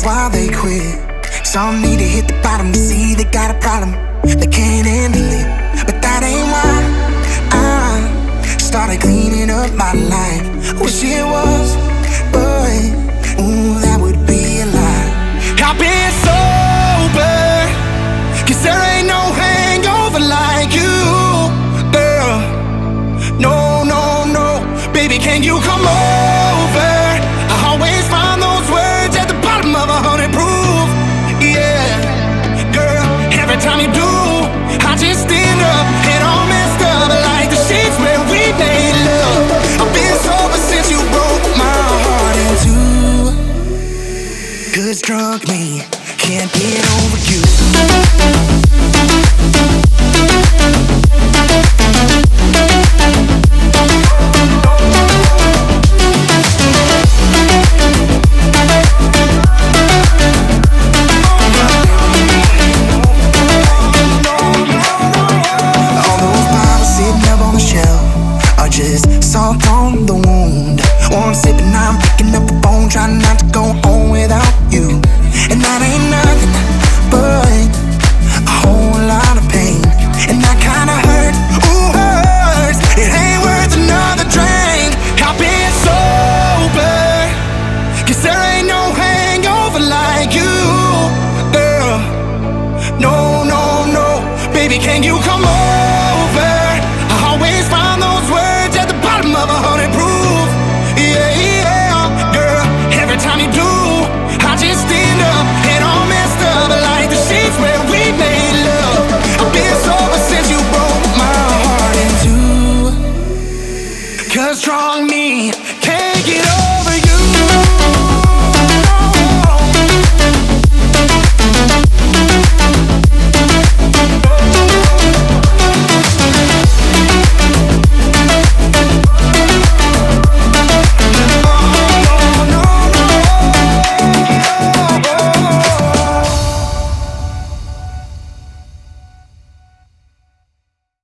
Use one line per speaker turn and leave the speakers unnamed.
why they quit. Some need to hit the bottom to see they got a problem. They can't handle it, but that ain't why I started cleaning up my life. Wish it was, but ooh, that would be a lie. I've been sober, 'cause there ain't no hangover like you, girl. No, no, no, baby, can you come over? I always find those words at the bottom of 100 proof. Yeah, girl, every time you do, I just end up head all messed up like the sheets where we made love. I've been sober since you broke my heart in two. 'Cause drunk me can't get over you. Just salt on the wound. One sip and I'm picking up the phone, trying not to go home without you. And that ain't nothing but a whole lot of pain. And that kinda hurt, ooh, hurts. It ain't worth another drink. I've been sober, 'cause there ain't no hangover like you, girl. No, no, no, baby, can you come over? I always find those words at the bottom of 100 proof. Yeah, yeah, girl, every time you do, I just end up head all messed up like the sheets where we made love. I've been sober since you broke my heart in two. 'Cause strong me can't get over.